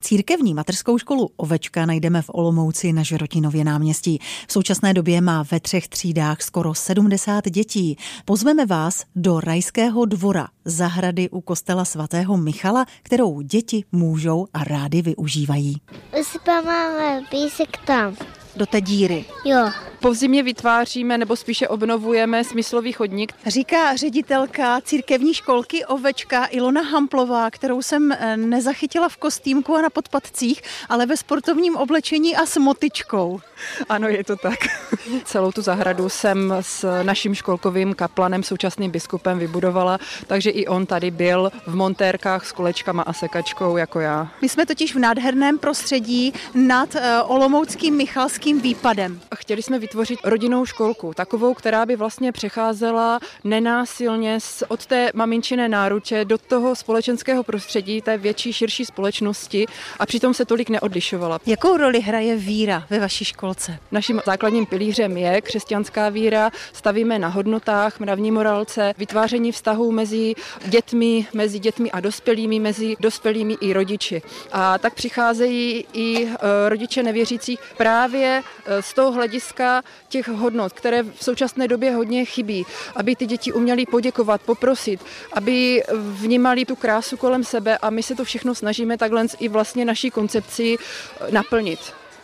Církevní mateřskou školu Ovečka najdeme v Olomouci na Žerotinově náměstí. V současné době má ve 3 třídách skoro 70 dětí. Pozveme vás do Rajského dvora, zahrady u kostela svatého Michala, kterou děti můžou a rády využívají. Máme písek tam. Do té díry. Jo. Po zimě vytváříme nebo spíše obnovujeme smyslový chodník. Říká ředitelka církevní školky Ovečka Ilona Hamplová, kterou jsem nezachytila v kostýmku a na podpatcích, ale ve sportovním oblečení a s motyčkou. Ano, je to tak. Celou tu zahradu jsem s naším školkovým kaplanem, současným biskupem vybudovala, takže i on tady byl v montérkách s kolečkama a sekačkou jako já. My jsme totiž v nádherném prostředí nad olomouckým Michalským výpadem. Chtěli jsme vytvořit rodinnou školku, takovou, která by vlastně přecházela nenásilně od té maminčiné náruče do toho společenského prostředí, té větší, širší společnosti a přitom se tolik neodlišovala. Jakou roli hraje víra ve vaší školce? Naším základním pilířem je křesťanská víra, stavíme na hodnotách, mravní morálce, vytváření vztahů mezi dětmi a dospělými, mezi dospělými i rodiči. A tak přicházejí i rodiče nevěřících právě z toho hlediska těch hodnot, které v současné době hodně chybí, aby ty děti uměly poděkovat, poprosit, aby vnímali tu krásu kolem sebe a my se to všechno snažíme takhle i vlastně naší koncepci naplnit.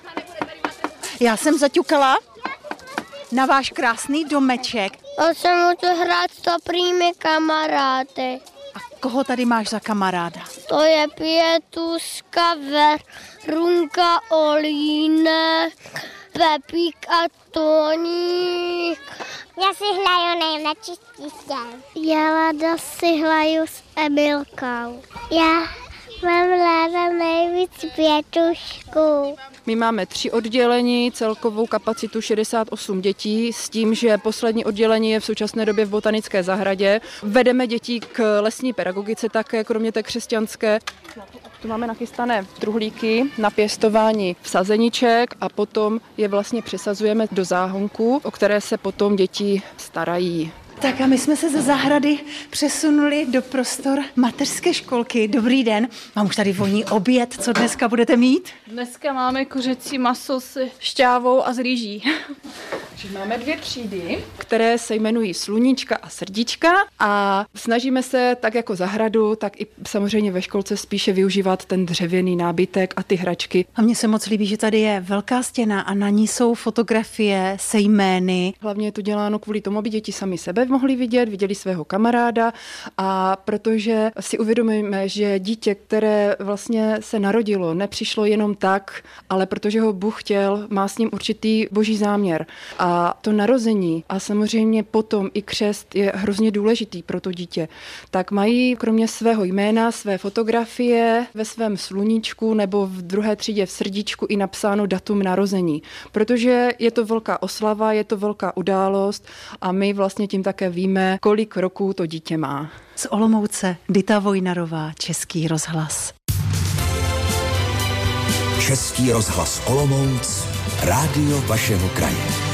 Já jsem zaťukala na váš krásný domeček. A se můžu hrát s dobrými kamarády. A koho tady máš za kamaráda? To je Pětuška, Verunka, Olínek, Pepík a Toník. Já si hraju nejlepší. Já ráda si hraju s Emilkou. Já mám ráda nejvíc Pětušku. My máme 3 oddělení, celkovou kapacitu 68 dětí, s tím, že poslední oddělení je v současné době v botanické zahradě. Vedeme děti k lesní pedagogice také, kromě té křesťanské. Tu máme nachystané truhlíky na pěstování sazeniček a potom je vlastně přesazujeme do záhonku, o které se potom děti starají. Tak a my jsme se ze zahrady přesunuli do prostor mateřské školky. Dobrý den, mám už tady voní oběd, co dneska budete mít? Dneska máme kuřecí maso s šťávou a s rýží. Máme 2 třídy, které se jmenují Sluníčka a Srdíčka a snažíme se tak jako zahradu, tak i samozřejmě ve školce spíše využívat ten dřevěný nábytek a ty hračky. A mně se moc líbí, že tady je velká stěna a na ní jsou fotografie se jmény. Hlavně je to děláno kvůli tomu, aby děti sami sebe mohli viděli svého kamaráda a protože si uvědomujeme, že dítě, které vlastně se narodilo, nepřišlo jenom tak, ale protože ho Bůh chtěl, má s ním určitý boží záměr. A to narození a samozřejmě potom i křest je hrozně důležitý pro to dítě. Tak mají kromě svého jména, své fotografie ve svém sluníčku nebo v 2. třídě v srdíčku i napsáno datum narození. Protože je to velká oslava, je to velká událost a my vlastně tím také víme, kolik roků to dítě má. Z Olomouce Dita Vojnarová, Český rozhlas. Český rozhlas Olomouc, rádio vašeho kraje.